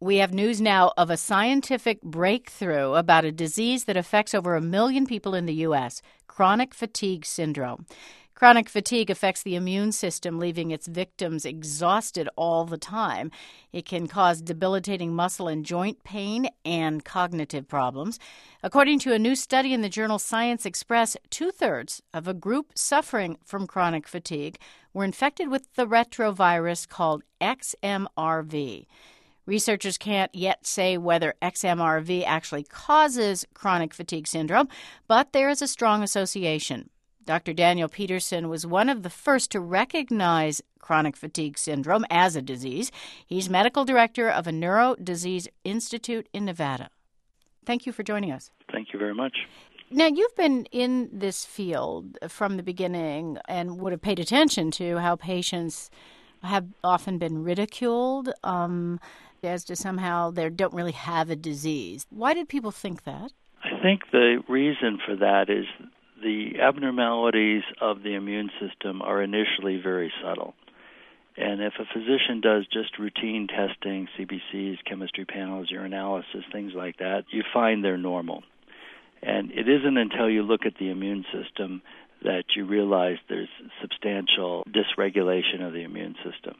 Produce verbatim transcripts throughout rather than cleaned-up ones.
We have news now of a scientific breakthrough about a disease that affects over a million people in the U S, chronic fatigue syndrome. Chronic fatigue affects the immune system, leaving its victims exhausted all the time. It can cause debilitating muscle and joint pain and cognitive problems. According to a new study in the journal Science Express, two-thirds of a group suffering from chronic fatigue were infected with the retrovirus called X M R V. Researchers can't yet say whether X M R V actually causes chronic fatigue syndrome, but there is a strong association. Doctor Daniel Peterson was one of the first to recognize chronic fatigue syndrome as a disease. He's medical director of a Neuro Disease Institute in Nevada. Thank you for joining us. Thank you very much. Now, you've been in this field from the beginning and would have paid attention to how patients have often been ridiculed um, as to somehow they don't really have a disease. Why did people think that? I think the reason for that is the abnormalities of the immune system are initially very subtle. And if a physician does just routine testing, C B Cs, chemistry panels, urinalysis, things like that, you find they're normal. And it isn't until you look at the immune system that you realize there's substantial dysregulation of the immune system.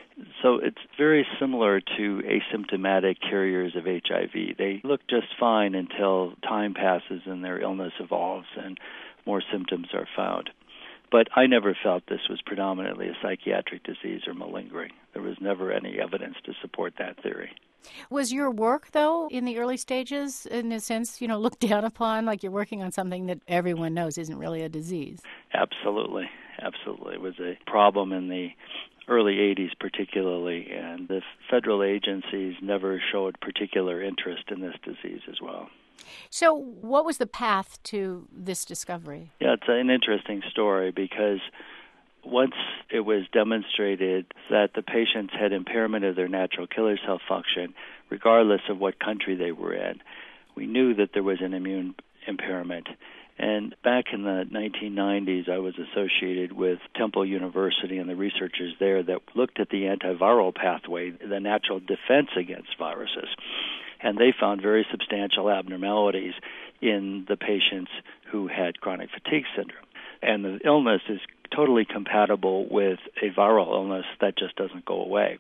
So it's very similar to asymptomatic carriers of H I V. They look just fine until time passes and their illness evolves and more symptoms are found. But I never felt this was predominantly a psychiatric disease or malingering. There was never any evidence to support that theory. Was your work, though, in the early stages, in a sense, you know, looked down upon, like you're working on something that everyone knows isn't really a disease? Absolutely. Absolutely. It was a problem in the early eighties particularly, and the federal agencies never showed particular interest in this disease as well. So what was the path to this discovery? Yeah, it's an interesting story because once it was demonstrated that the patients had impairment of their natural killer cell function, regardless of what country they were in, we knew that there was an immune impairment. And back in the nineteen nineties, I was associated with Temple University and the researchers there that looked at the antiviral pathway, the natural defense against viruses. And they found very substantial abnormalities in the patients who had chronic fatigue syndrome. And the illness is totally compatible with a viral illness that just doesn't go away.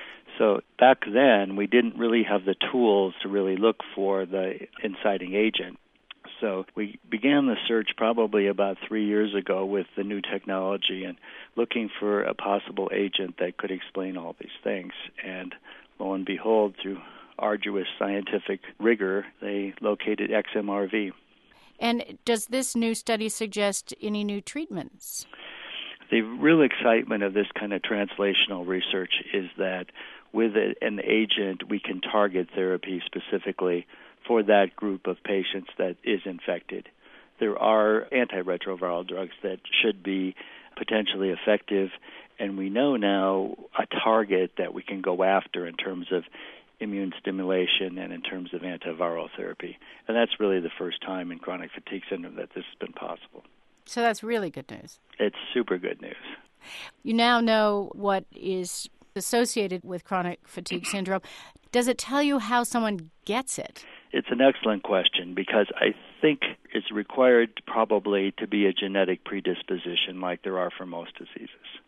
So back then, we didn't really have the tools to really look for the inciting agent. So we began the search probably about three years ago with the new technology and looking for a possible agent that could explain all these things. And lo and behold, through arduous scientific rigor, they located X M R V. And does this new study suggest any new treatments? The real excitement of this kind of translational research is that with an agent, we can target therapy specifically for that group of patients that is infected. There are antiretroviral drugs that should be potentially effective, and we know now a target that we can go after in terms of immune stimulation and in terms of antiviral therapy. And that's really the first time in chronic fatigue syndrome that this has been possible. So that's really good news. It's super good news. You now know what is associated with chronic fatigue syndrome. Does it tell you how someone gets it? It's an excellent question because I think it's required probably to be a genetic predisposition like there are for most diseases.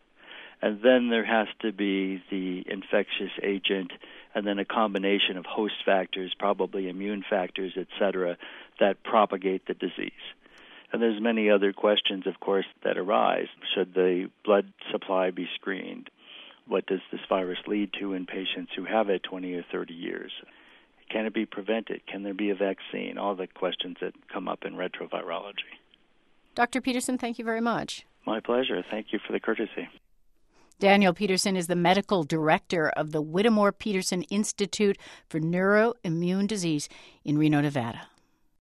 And then there has to be the infectious agent and then a combination of host factors, probably immune factors, et cetera, that propagate the disease. And there's many other questions, of course, that arise. Should the blood supply be screened? What does this virus lead to in patients who have it twenty or thirty years? Can it be prevented? Can there be a vaccine? All the questions that come up in retrovirology. Doctor Peterson, thank you very much. My pleasure. Thank you for the courtesy. Daniel Peterson is the medical director of the Whittemore Peterson Institute for Neuroimmune Disease in Reno, Nevada.